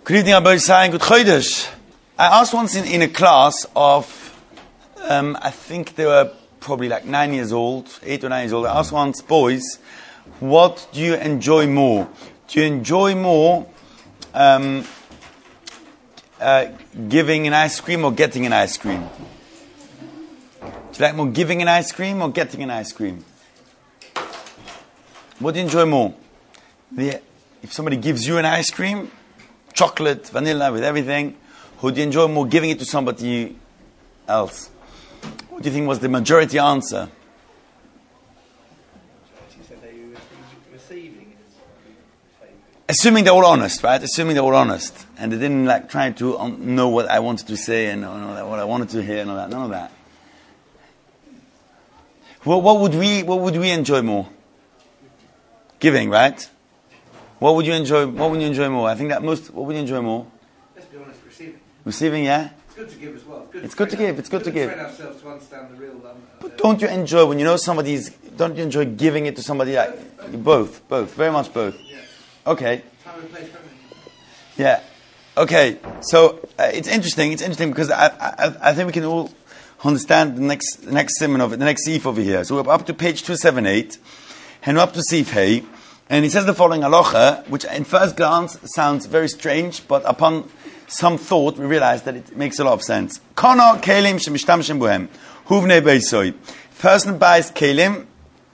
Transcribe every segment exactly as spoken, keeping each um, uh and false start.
Good evening, Abba Yisai, good Chodesh. I asked once in, in a class of, um, I think they were probably like nine years old, eight or nine years old. I asked once, boys, what do you enjoy more? Do you enjoy more um, uh, giving an ice cream or getting an ice cream? Do you like more giving an ice cream or getting an ice cream? What do you enjoy more? The, if somebody gives you an ice cream, chocolate, vanilla, with everything, who do you enjoy more, giving it to somebody else? What do you think was the majority answer? Assuming they're all honest, right? Assuming they're all honest. And they didn't like try to um, know what I wanted to say and uh, what I wanted to hear and all that. None of that. Well, what would we, what would we enjoy more? Giving, right? What would you enjoy? What would you enjoy more? I think that most. What would you enjoy more? Let's be honest, receiving. Receiving, yeah. It's good to give as well. It's good, it's to, good to give. It's good, good to, to give. Train ourselves to understand the real. Um, but uh, don't you enjoy when you know somebody's? Don't you enjoy giving it to somebody? Like, both, both, very much both. Yeah. Okay. Time and place, yeah. Okay. So uh, it's interesting. It's interesting because I, I, I think we can all understand the next, the next simon of it, the next seif over here. So we're up to page two seven eight, and we're up to seif hey. And he says the following halacha, which in first glance sounds very strange, but upon some thought we realize that it makes a lot of sense. Kana kelim shemishtamshim bohem huvnei beisoy. Person buys kelim.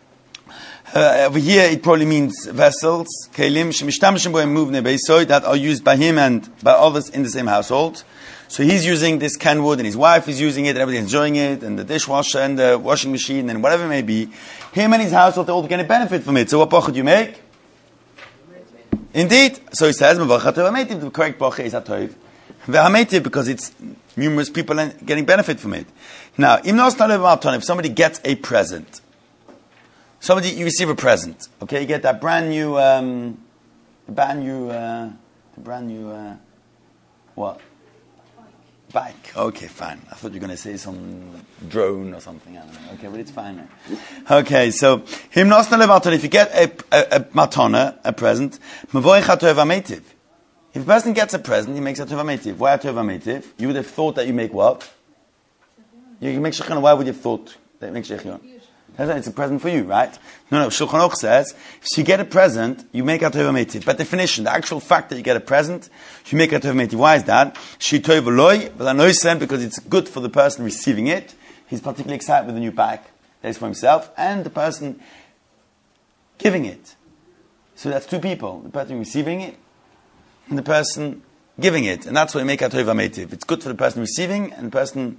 Uh, over here it probably means vessels. Kelim shemishtamshim bohem huvnei beisoy that are used by him and by others in the same household. So he's using this canned wood, and his wife is using it, and everybody's enjoying it, and the dishwasher and the washing machine and whatever it may be. Him and his household, they're all going to benefit from it. So what bracha do you make? Indeed. So he says, the correct bracha is hatov. Ve'hametiv, because it's numerous people getting benefit from it. Now, if somebody gets a present, somebody, you receive a present, okay, you get that brand new, um, brand new, uh, brand new, uh, what? Bike. Okay, fine. I thought you were going to say some drone or something. I don't know. Okay, but it's fine. Okay, so him nosna if you get a, a, a matana, a present, if a person gets a present, he makes a tova. Why a tova? You would have thought that you make what? You make shechina. Why would you have thought that you make shechina? It's a present for you, right? No, no. Shulchan Aruch says if you get a present, you make a tova metiv. By definition, the actual fact that you get a present, you make a tova metiv. Why is that? She tova loy, but I know said because it's good for the person receiving it. He's particularly excited with the new bag that is for himself, and the person giving it. So that's two people: the person receiving it and the person giving it, and that's why you make a tova metiv. It's good for the person receiving and the person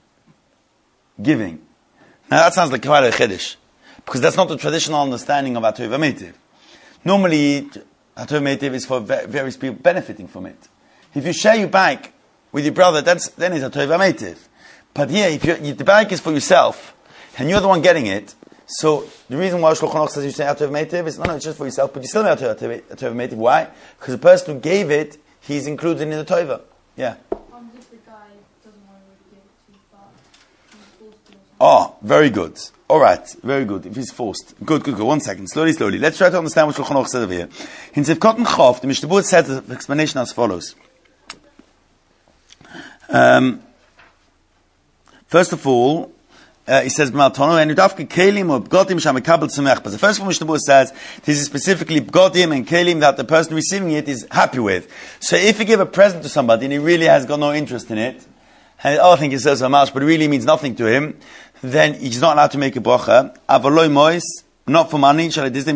giving. Now that sounds like quite a chiddush, because that's not the traditional understanding of Atov Metiv. Normally, Atov Metiv is for various people benefiting from it. If you share your bike with your brother, that's, then it's Atov Metiv. But here, if you, the bike is for yourself, and you're the one getting it, so the reason why Shulchan Aruch says you say Atov Metiv is, no, no, it's just for yourself, but you still make Atov Metiv. Why? Because the person who gave it, he's included in the Tova. Yeah. Oh, very good. All right, very good. If he's forced. Good, good, good. One second. Slowly, slowly. Let's try to understand what Shulchan Aruch said over here. In Zivkot and Chof, the Mishnah Berurah says the explanation as follows. Um, first of all, uh, he says, but the first one Mishnah Berurah says, this is specifically Bgodim and Kelim that the person receiving it is happy with. So if you give a present to somebody and he really has got no interest in it, and oh, I think he says so much, but it really means nothing to him, then he's not allowed to make a bracha. Avaloi mois, not for money.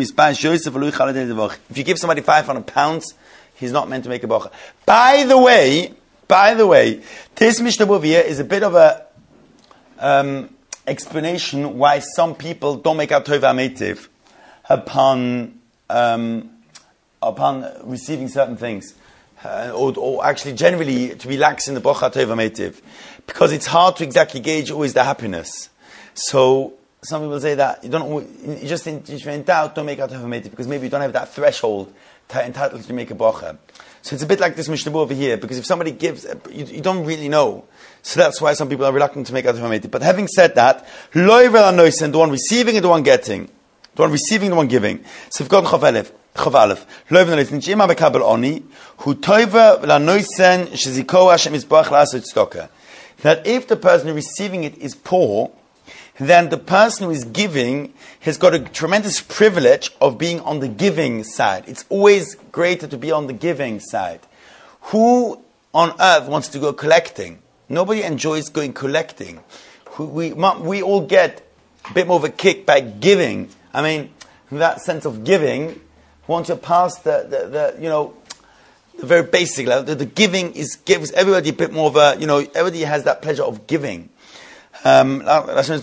If you give somebody five hundred pounds, he's not meant to make a bracha. By the way, by the way, this Mishnah Berurah here is a bit of a um, explanation why some people don't make a tova metiv upon um, upon receiving certain things. Uh, or, or actually generally to relax in the bracha tova metiv, because it's hard to exactly gauge always the happiness. So some people say that you don't, you just in, if you're in doubt, don't make a tova metiv, because maybe you don't have that threshold to entitled to make a bracha. So it's a bit like this Mishnah Berurah over here, because if somebody gives, you, you don't really know. So that's why some people are reluctant to make a tova metiv. But having said that, loy v'la noisen, the one receiving and the one getting, the one receiving, the one giving. So if God chaf elef. Chavalef. Loven listen. Shema bekabel oni hu toiva lanoisen shezikoa Hashem yisbarach la'asot tzedakah. That if the person receiving it is poor, then the person who is giving has got a tremendous privilege of being on the giving side. It's always greater to be on the giving side. Who on earth wants to go collecting? Nobody enjoys going collecting. We, we all get a bit more of a kick by giving. I mean, that sense of giving, once you're past the, the, the you know, the very basic level, the, the giving is gives everybody a bit more of a, you know, everybody has that pleasure of giving. Um, and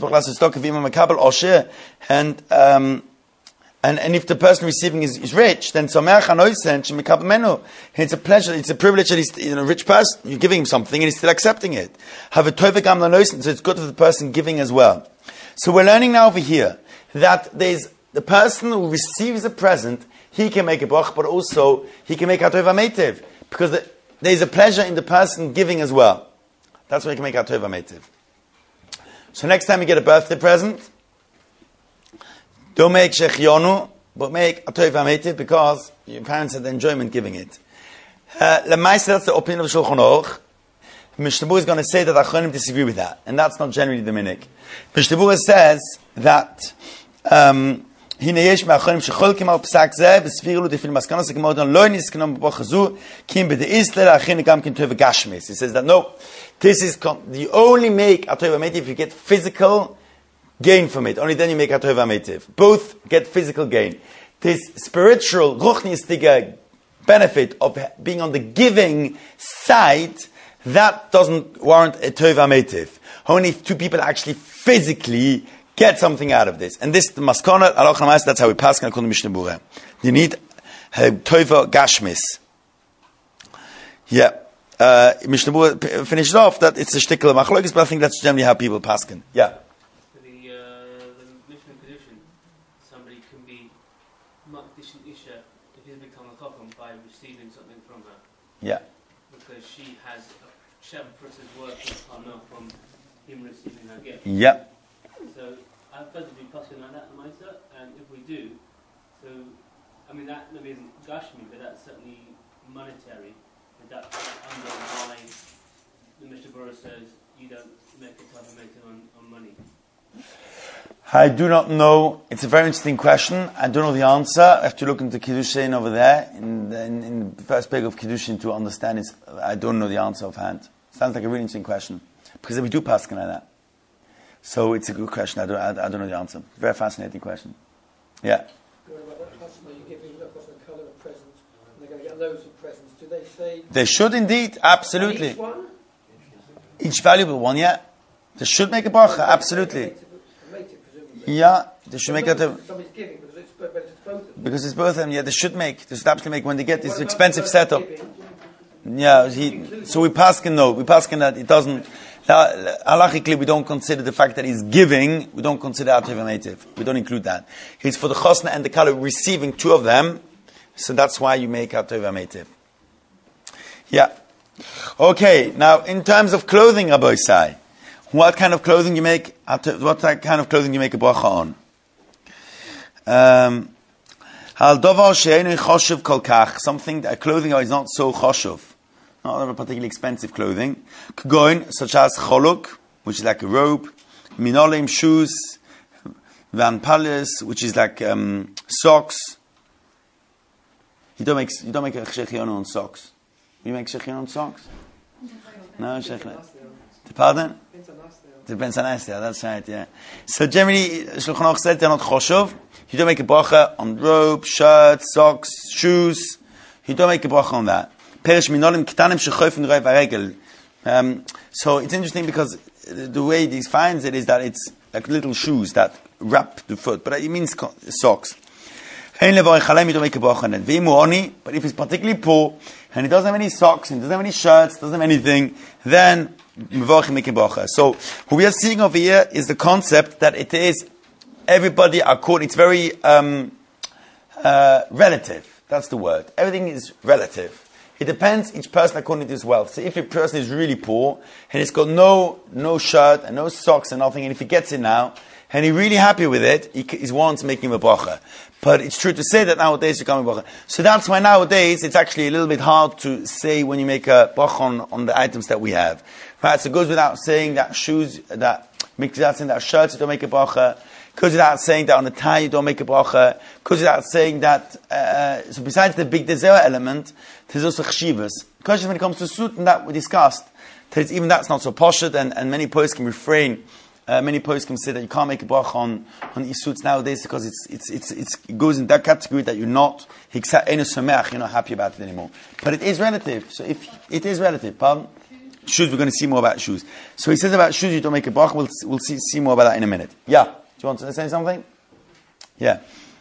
um, and and if the person receiving is, is rich, then it's a pleasure, it's a privilege that he's, you know, a rich person, you're giving him something and he's still accepting it. Have a so it's good for the person giving as well. So we're learning now over here that there's the person who receives a present, he can make a brach, but also he can make a tova metiv, because the, there's a pleasure in the person giving as well. That's why he can make a tova metiv. So next time you get a birthday present, don't make shechionu, but make a tova metiv, because your parents had the enjoyment giving it. Uh, Lemaisa, that's the opinion of Shulchan Aruch. Mishnah Berurah is going to say that Achronim disagree with that, and that's not generally the minhag. Mishnah Berurah says that um, הנה יש מהאחרונים שחולקים על פסק זה וסבירו לו דפיל מסקנות הגמרא לא נסקנו בברכה זו כי אם בדאיסלע לאחרים גם כן טוב גשמיס. He says that no, this is you only make a tova metiv if you get physical gain from it. Only then you make a tova metiv. Both get physical gain. This spiritual ruchnistige benefit of being on the giving side, that doesn't warrant a tova metiv. Only if two people actually physically get something out of this. And this, the maskana, alach namas, that's how we pass according to Mishnah Berurah. You need uh, tova gashmis. Yeah. Uh, Mishnah Berurah finished off that it's a shtickle of machlokes, but I think that's generally how people paskin. Yeah. For the, uh, the Mishnah Kedushin, somebody can be Makdish Isha if he's become a chacham by receiving something from her. Yeah. Because she has a Shem Prus's work from him receiving her gift. Yeah. So, I suppose we pass on that, Maisa, and if we do, so, I mean, that maybe isn't Gashmi, but that's certainly monetary. Is that under why the Mishnah Berurah says you don't make a type of making on, on money? I do not know. It's a very interesting question. I don't know the answer. I have to look into Kiddushin over there, in the, in, in the first page of Kiddushin to understand it. I don't know the answer offhand. Sounds like a really interesting question. Because we do pass like that. So it's a good question. I don't, I, I don't know the answer. Very fascinating question. Yeah. You're giving a colour of presents, and they're going to get loads of presents. Do they say? They should indeed, absolutely. Each one? Each valuable one, yeah. They should make a bracha, absolutely. Yeah, they should make it. Somebody's giving because it's both of them. Because it's both of them. Yeah, they should make. They should absolutely make when they get this expensive setup. Yeah, he, so we paskin no, we paskin that it doesn't. Halachically, we don't consider the fact that he's giving. We don't consider atov native. We don't include that. It's for the chosna and the kala receiving two of them. So that's why you make atov native. Yeah. Okay. Now, in terms of clothing, Rabbi Isai, what kind of clothing you make? What kind of clothing you make a bracha on? Um, Hal davar she'einu choshev kol kach. Something that clothing is not so choshev. Not of a particularly expensive clothing. K'goin, such as choluk, which is like a robe, minolim, shoes, van palis, which is like um, socks. You don't make you don't make a shechion on socks. You make shechion on socks? No, shechion. Pardon? Depends on us. Yeah, that's right. Yeah. So generally, Shulchan Aruch said they're not choshev. You don't make a bracha on robe, shirt, socks, shoes. You don't make a bracha on that. Um, so it's interesting because the way he finds it is that it's like little shoes that wrap the foot, but it means socks. You don't make a bracha on it. But if he's particularly poor and he doesn't have any socks, and doesn't have any shirts, doesn't have anything, then make a bracha. So what we are seeing over here is the concept that it is everybody according. It's very um, uh, relative. That's the word. Everything is relative. It depends each person according to his wealth. So if a person is really poor and he's got no no shirt and no socks and nothing, and if he gets it now, and he's really happy with it, he, he wants to make him a bracha. But it's true to say that nowadays you can't make bracha. So that's why nowadays it's actually a little bit hard to say when you make a bracha on, on the items that we have. Right? So it goes without saying that shoes, that makes without saying that shirts you don't make a bracha. Goes without saying that on a tie you don't make a bracha. Goes without saying that. Uh, so besides the big desire element, there's also chshivas. Because when it comes to suit, and that we discussed, that even that's not so poshut, and, and many poets can refrain. Uh, many poets can say that you can't make a bracha on on issuts nowadays because it's it's it's, it's it goes in that category that you're not you're not happy about it anymore. But it is relative. So if it is relative, pardon. Shoes, we're going to see more about shoes. So he says about shoes you don't make a bracha. We'll we'll see see more about that in a minute. Yeah. Do you want to say something? Yeah.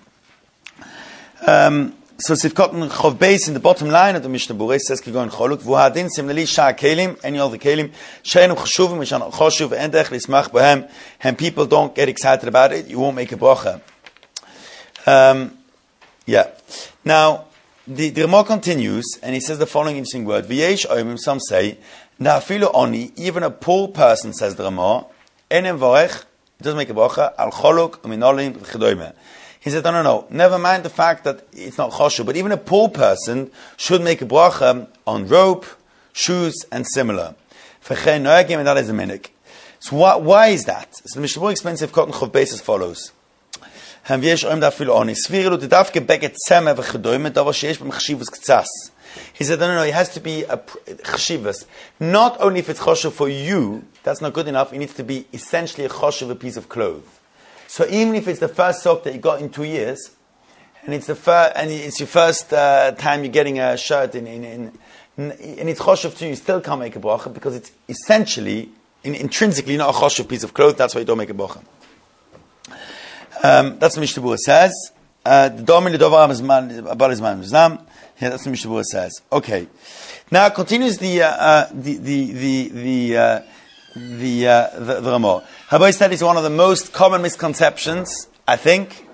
Um, so Sivkot Chov Beis in the bottom line of the Mishnah Berurah says Kigon Choluk V'Hadin Simneli Shah Kelim any other Kelim Sheinu Chashuvim Mishan Chashuv Endech Lismach Bohem and people don't get excited about it. You won't make a bracha. Um, yeah. Now the the Ramah continues and he says the following interesting word. V'yesh Oimim. Some say Na'afilu Oni. Even a poor person, says the Ramah, Enem Vorech. It doesn't make a bracha al choluk uminolim v'chedoyme. He said, no, no, no. Never mind the fact that it's not choshu, but even a poor person should make a bracha on rope, shoes, and similar. V'chein noegim, and that is a minik. So why, why is that? So the Mishnah Berurah explains if Kotten Chov Beis as follows. Hem v'yesh oim da'afilu oni. Sviru t'davke beget tzemeh v'chedoyme davar sheyesh b'm chshivus k'tzas. He said, no, no, no, it has to be a chshivas. Not only if it's choshev for you, that's not good enough, it needs to be essentially a choshev, a piece of clothes. So even if it's the first sock that you got in two years, and it's the first, and it's your first uh, time you're getting a shirt, in, in, in, and it's choshev to you, you still can't make a bracha, because it's essentially, in, intrinsically not a choshev piece of clothes, that's why you don't make a bracha. Um, that's what Mishnah Berurah says. Uh, the Domin Lidovar Abal Izman Mizlam. Yeah, that's what Mishnah Berurah says. Okay. Now continues the uh, uh, the the the the uh, the, uh, the, the Ramah. Habay said it's one of the most common misconceptions. I think.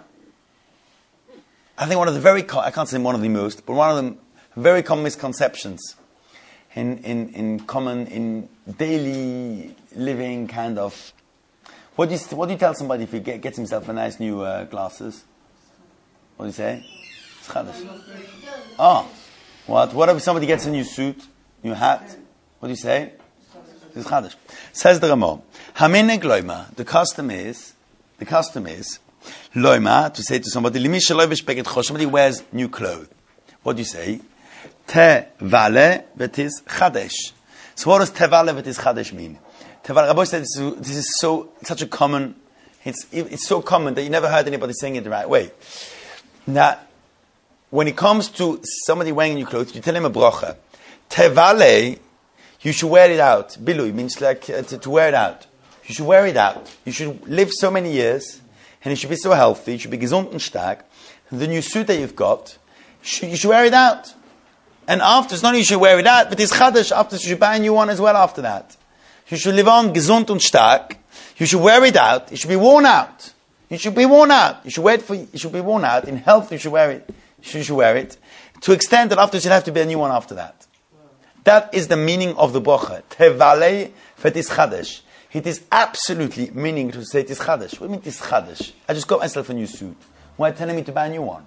I think one of the very co- I can't say one of the most, but one of the very common misconceptions in in in common in daily living kind of. What do you what do you tell somebody if he get, gets himself a nice new uh, glasses? What do you say? It's chadash. Oh, what? What if somebody gets a new suit, new hat? What do you say? It's chadash. Says the Ramah. Hamineg loima. The custom is, the custom is, loima, to say to somebody, limish loivish beget chosh. Somebody wears new clothes. What do you say? Te vale v'tis chadesh. So what does te vale v'tis chadesh mean? Te vale. Rabbi said this is, this is so such a common. It's it's so common that you never heard anybody saying it the right way. Now, when it comes to somebody wearing new clothes, you tell him a bracha. Tevale, you should wear it out. Bilui means like uh, to, to wear it out. You should wear it out. You should live so many years, and you should be so healthy. You should be gesund and stark. The new suit that you've got, you should, you should wear it out. And after, it's not only you should wear it out, but it's chadash. After, you should buy a new one as well after that. You should live on gesund and stark. You should wear it out. It should be worn out. You should be worn out. You should wear it for. You should be worn out in health. You should wear it. You should wear it to extent that after you should have to be a new one after that. That is the meaning of the bracha. Tevale fetis chadesh. It is absolutely meaning to say tis chadesh. What do you mean tis chadesh? I just got myself a new suit. Why are you telling me to buy a new one?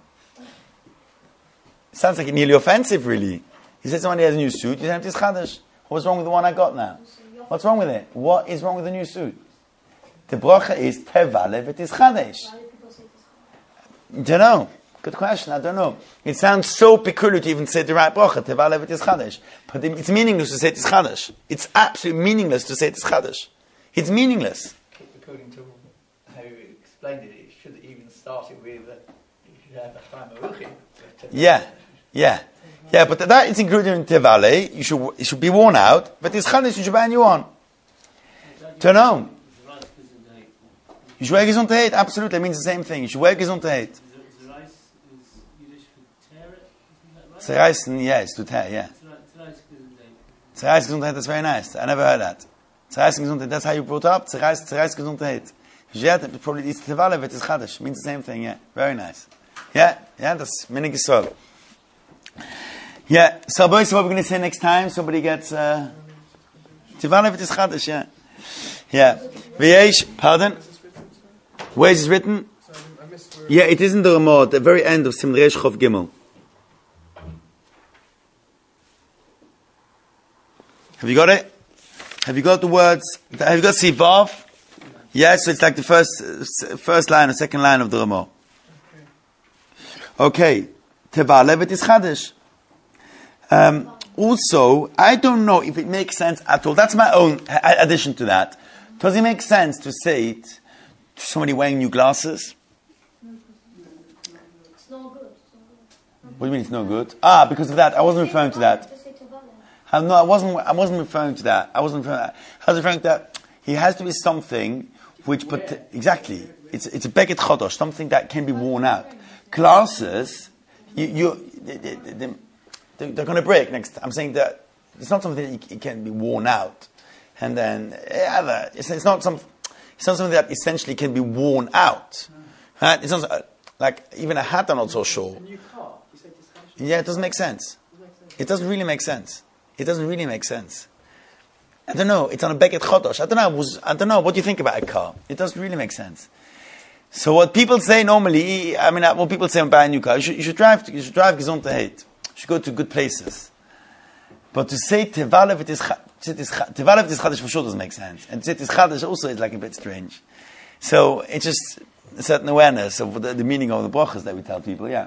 It sounds like nearly offensive, really. He said somebody has a new suit. You tell him tis chadesh. What's wrong with the one I got now? What's wrong with it? What is wrong with the new suit? The bracha is tevale v'tis chadesh. I don't know. Good question. I don't know. It sounds so peculiar to even say the right bracha tevale v'tis chadesh, but it's meaningless to say tis chadesh. It's absolutely meaningless to say tis chadesh. It's meaningless. According to how you explained it, it should have even started with uh, you should have a Chaim Aruchim. Yeah, yeah, yeah. But that is included in tevale. You should it should be worn out, but tis chadesh you should buy a new one. Don't know. You should wear gesundheit. Absolutely, it means the same thing. You should wear gesundheit. Zereisen, yes, to tear, yeah. Zereis gesundheit, that's very nice. I never heard that. Zereis gesundheit, that's how you brought up. Zereis, Zereis gesundheit. Yeah, probably it's tevale, but it's chadash. Means the same thing, yeah. Very nice. Yeah, yeah, that's minig yisrael. Yeah, so boys, what we're going to say next time, somebody gets, uh, tevale, but it's chadash, yeah. Yeah. V'yesh, pardon? Where is it written? So I missed where. Yeah, it is in the Ramah, at the very end of Simon Reish Chof Gimel. Have you got it? Have you got the words? Have you got Sivav? Yes, so it's like the first uh, first line or second line of the Ramah. Okay. Teva Levet is Chadish. Um, also, I don't know if it makes sense at all. That's my own addition to that. Does it make sense to say it to somebody wearing new glasses? It's not good. It's not good. What do you mean it's no good? Ah, because of that. I wasn't referring to that. Uh, no, I wasn't. I wasn't referring to that. I wasn't referring to that. I was referring to that. He has to be something which, but exactly, it's it's a beged chodosh, something that can be worn out. Glasses, you, you they, they, they, they're, they're going to break next. I'm saying that it's not something that it can be worn out, and then yeah, it's, it's not some. It's not something that essentially can be worn out. Right? It's not like even a hat. I'm not so sure. Yeah, it doesn't make sense. It doesn't really make sense. It doesn't really make sense. I don't know. It's on a Beget Chodosh. I don't know. Was, I don't know. What do you think about a car? It doesn't really make sense. So what people say normally, I mean, what people say when buying a new car, you should, you should drive. You should drive Gesundheit. You should go to good places. But to say Tevalev it is Tevalev it is Chadash for sure doesn't make sense, and to say it is Chadash also is like a bit strange. So it's just a certain awareness of the, the meaning of the brachas that we tell people. Yeah.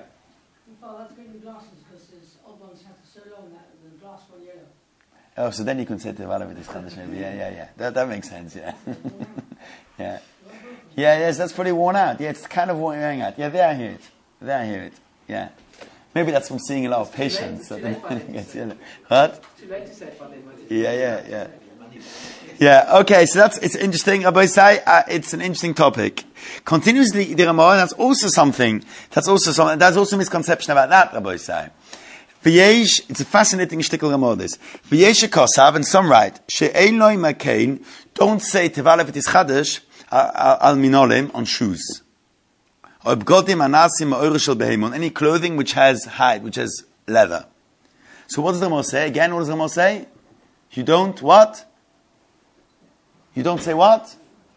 Oh, so then you can say Tevalev it is Chadash maybe. Yeah, yeah, yeah. That that makes sense. Yeah. Yeah. Yeah, yes, that's pretty worn out. Yeah, it's kind of wearing out. Yeah, there I hear it. There I hear it. Yeah. Maybe that's from seeing a lot of patients. So what? Too late to say it, Yeah, yeah, yeah. Yeah, okay, so that's, it's interesting. Rabbi say, uh, it's an interesting topic. Continuously, the Ramah, that's also something, that's also something, there's also a misconception about that, Rabbi say. V'yesh, it's a fascinating shtickle Ramah, this. V'yesh kosav, and some write, she'ein loy makein, don't say Tevalev v'tis chadash, al minolim, on shoes. Any clothing which has hide, which has leather. So what does the Ramah say? Again, what does the Ramah say? You don't what? You don't say what?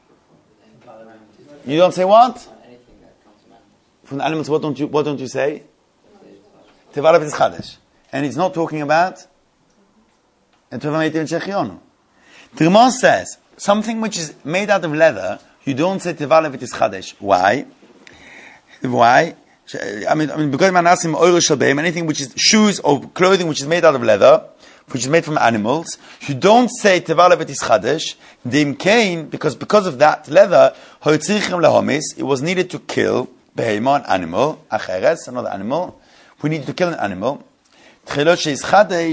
You don't say what? From the animals, what don't you what don't you say? Tevalev is Chadash. And it's not talking about the Ramah says something which is made out of leather, you don't say Tevalev it is Chadash. Why? Why? I mean, I mean, because anything which is shoes or clothing which is made out of leather, which is made from animals, you don't say Tevalev it is Chadash. Dim Kain, because because of that leather, it was needed to kill behema, an animal, acheres, another animal. We need to kill an animal. Because we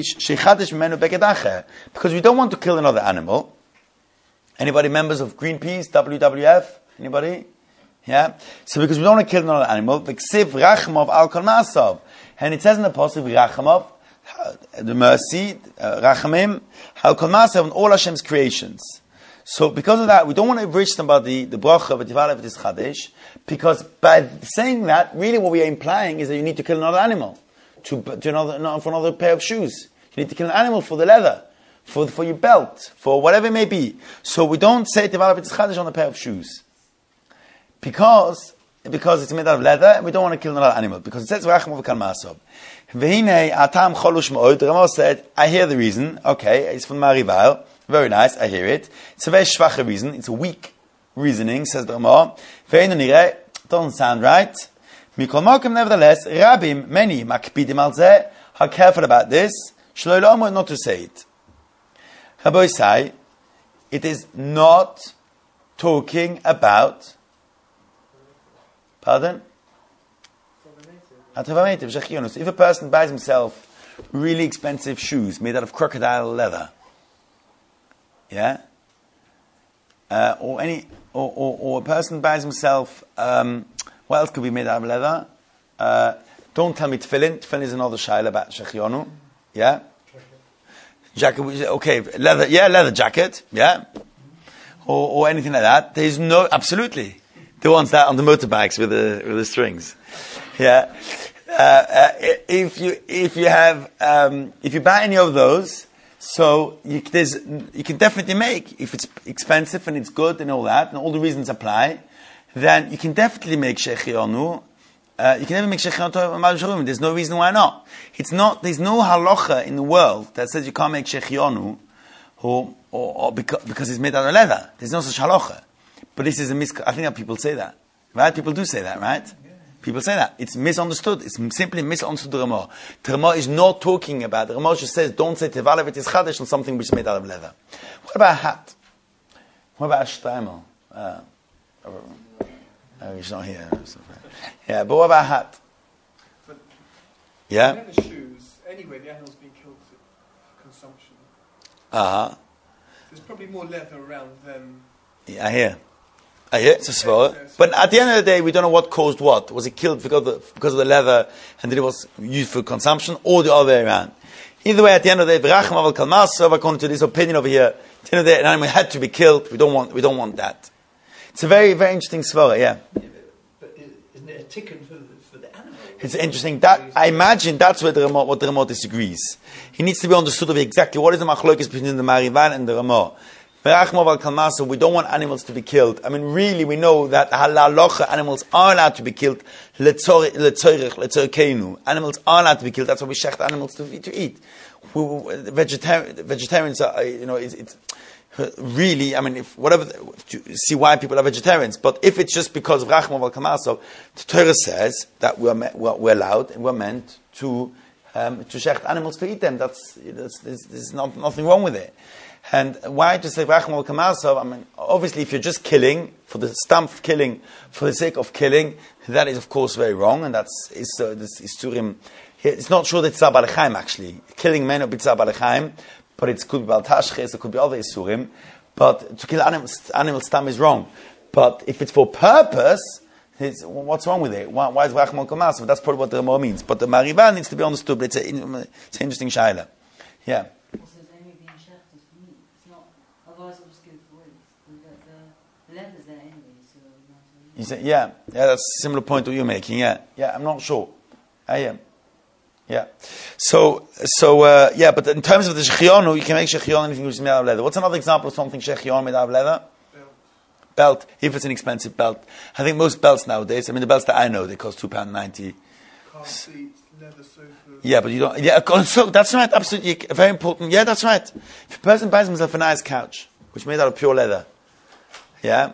don't want to kill another animal. Anybody members of Greenpeace, W W F? Anybody? Yeah? So because we don't want to kill another animal, v'ksiv rachmov al kol ma'asav. And it says in the Pasuk, rachmov, the mercy, uh, rachamim, al kol ma'asav, on all Hashem's creations. So because of that, we don't want to bridge somebody, the bracha of Tevalev is Chadash, because by saying that, really what we are implying is that you need to kill another animal, to, to another, for another pair of shoes. You need to kill an animal for the leather, for, for your belt, for whatever it may be. So we don't say Tevalev is Chadash on a pair of shoes. Because, because it's made out of leather, and we don't want to kill another animal. Because it says, Rachmav v'kal ma'asav. V'hinei atam cholush ma'od. The Ramah said, I hear the reason. Okay, it's from Marival. Very nice, I hear it. It's a very schwache reason. It's a weak reasoning, says the Ramah. V'heinu nireh. Doesn't sound right. Mikol mokem, nevertheless, Rabim, many, makpidim al zeh, are careful about this. Shlo lo'omer, not to say it. Rabbi say, it is not talking about Pardon? If a person buys himself really expensive shoes made out of crocodile leather, yeah, uh, or any, or, or, or a person buys himself, um, what else could be made out of leather? Uh, don't tell me tefillin. Tefillin is another shaila about shechionu, yeah. Jacket, okay, leather, yeah, leather jacket, yeah, or, or anything like that. There is no, absolutely. The ones that on the motorbikes with the with the strings, yeah. Uh, uh, if you if you have um, if you buy any of those, so you, there's you can definitely make if it's expensive and it's good and all that and all the reasons apply, then you can definitely make shechionu. Uh, you can never make shechionu Tovah. There's no reason why not. It's not. There's no halacha in the world that says you can't make shechionu, or, or, or because, because it's made out of leather. There's no such halacha. But this is a mis. I think that people say that, right? People do say that, right? Yeah. People say that. It's misunderstood. It's simply misunderstood. The Ramah. The Ramah is not talking about. The Ramah just says, don't say tevala v'tis chadash on something which is made out of leather. What about a hat? What about a shtreimel? Uh, oh, he's not here. Yeah, but what about a hat? But yeah? leather shoes, anyway, the animal's being killed for consumption. Uh-huh. There's probably more leather around than... Yeah, I hear. I hear, it's a svara. But at the end of the day, we don't know what caused what. Was it killed because of the, because of the leather and then it was used for consumption, or the other way around? Either way, at the end of the day, v'rachem aval kalmas, according to this opinion over here, at the end of the day, an animal had to be killed. We don't want, we don't want that. It's a very, very interesting svara, yeah. yeah but, but isn't it a tikkun for, for the animal? It's interesting. That I imagine that's where the Ramah, what the Ramah disagrees. He needs to be understood of exactly what is the machlokes between the Marivan and the Ramah. We don't want animals to be killed. I mean, really, we know that halalocha animals are allowed to be killed. Animals are allowed to be killed. That's why we shecht animals to, to eat. We, vegetarian, vegetarians are, you know, it's, it's really, I mean, if whatever, to see why people are vegetarians. But if it's just because of rachma val kamaso, the Torah says that we're, we're, we're allowed and we're meant to um, to shecht animals to eat them. That's, that's there's, there's not, nothing wrong with it. And why to say rachma val kamaso? I mean, obviously, if you're just killing for the stamp of killing, for the sake of killing, that is of course very wrong, and that's is uh, this is turim. It's not sure that it's tzar b'alechaim actually. Killing may not be tzar b'alechaim, but it could be bal tashches, it could be other isurim. But to kill animals, animal stam is wrong. But if it's for purpose, it's, what's wrong with it? Why, why is rachma kamas? That's probably what the Ramah means. But the Marivan needs to be understood. But it's, a, it's an interesting shaila. Yeah. Also, it's only being shafted for meat. It's not. Otherwise, I'll just give it for waste. The, the leather's there anyway, so. You say, yeah, yeah. That's a similar point that you're making. Yeah, yeah. I'm not sure. I am. Yeah. So, so, uh, yeah, but in terms of the shechionu, you can make shechionu anything which is made out of leather. What's another example of something shechionu made out of leather? Belt. Belt. If it's an expensive belt. I think most belts nowadays, I mean, the belts that I know, they cost two pounds ninety. Car seats, leather sofas. Yeah, but you don't, yeah, so that's right, absolutely, very important. Yeah, that's right. If a person buys himself a nice couch, which is made out of pure leather, yeah,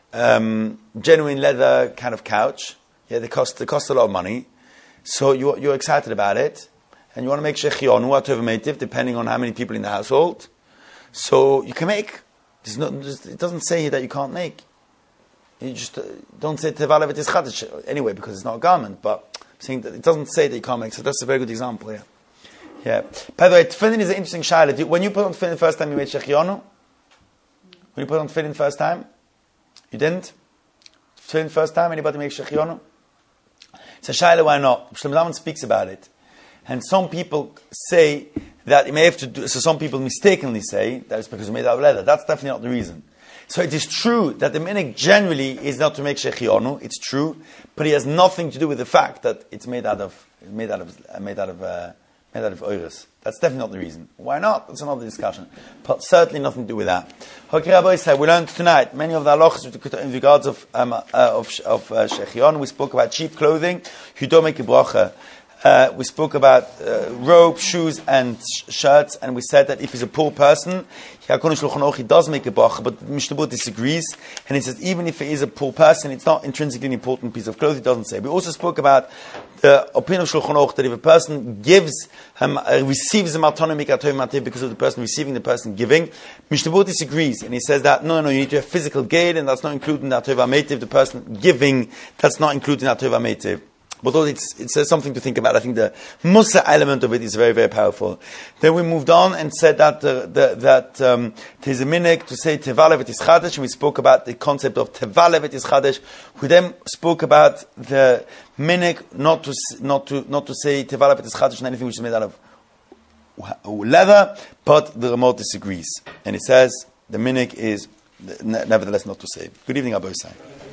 um, genuine leather kind of couch, yeah, they cost, they cost a lot of money. So you're, you're excited about it, and you want to make shechionu atovametiv, depending on how many people in the household. So you can make. There's no, there's, it doesn't say that you can't make. You just uh, don't say tevala v'tis chadash anyway, because it's not a garment. But I'm saying that it doesn't say that you can't make. So that's a very good example. Yeah, yeah. By the way, tefillin is an interesting shaila. When you put on tefillin the first time, you made shechionu. When you put on tefillin the first time, you didn't. Tefillin the first time, anybody make shechionu? It's a shaila, why not? Shlomo Zalman speaks about it. And some people say that you may have to do, so some people mistakenly say that it's because it's made out of leather. That's definitely not the reason. So it is true that the minhag generally is not to make shechionu. It's true, but it has nothing to do with the fact that it's made out of, made out of, made out of, uh, made out of oiris. That's definitely not the reason. Why not? That's another discussion. But certainly nothing to do with that. Okay, Rabbi said, we learned tonight many of the halachas in regards of um, uh, of, of uh, shechion. We spoke about cheap clothing. You don't make a bracha. Uh, we spoke about uh, robes, shoes, and sh- shirts, and we said that if he's a poor person, he does make a bracha, but Mishnah Berurah disagrees, and he says even if he is a poor person, it's not intrinsically an important piece of clothing. He doesn't say. We also spoke about the opinion of Shulchan Aruch that if a person gives, um, uh, receives a matana mikatov mativ because of the person receiving, the person giving, Mishnah Berurah disagrees, and he says that no, no, you need to have physical gain, and that's not including that tova metiv. The person giving, that's not including that tova metiv. But although it's, it says something to think about, I think the Musa element of it is very, very powerful. Then we moved on and said that uh, the, that um, there's a minhag to say Tevale v'tis Chadesh, and we spoke about the concept of Tevale v'tis Chadesh. We then spoke about the minhag not to not to not to say Tevale v'tis Chadesh and anything which is made out of leather, but the Ramah disagrees, and it says the minhag is nevertheless not to say. Good evening, Abu Hussein.